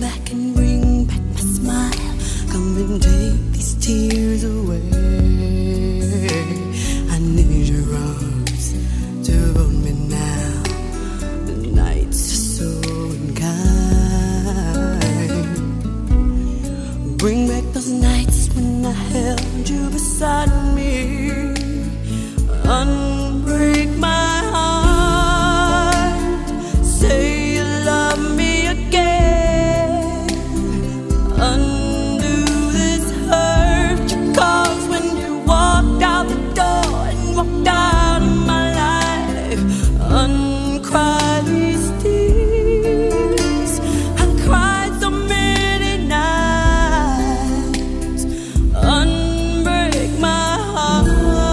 back and bring back my smile. Come and take these tears away. I need your arms to hold me now. The nights are so unkind. Bring back those nights when I held you beside me. Unbreak my heart. Say you love me again. Undo this hurt you caused when you walked out the door and walked out of my life. Uncry these tears. I cried so many nights. Unbreak my heart.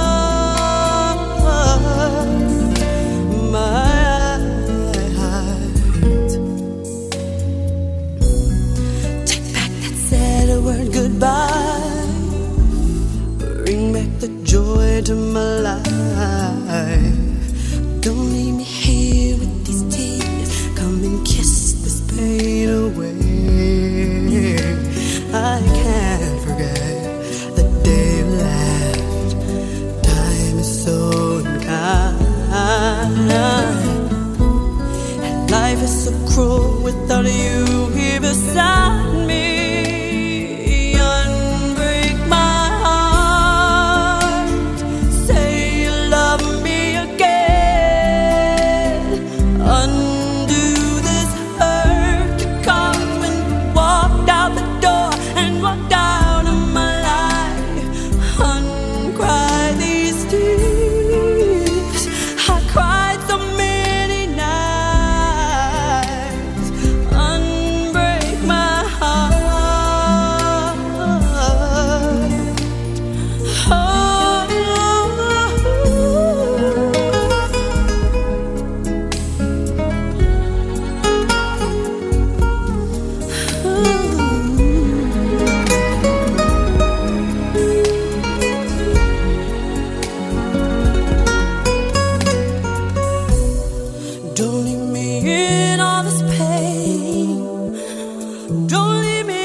Goodbye. Bring back the joy to my life. Don't leave me here with these tears. Come and kiss this pain away. I can't forget the day you left. Time is so unkind, and life is so cruel without you here beside me. Don't leave me in all this pain. Don't leave me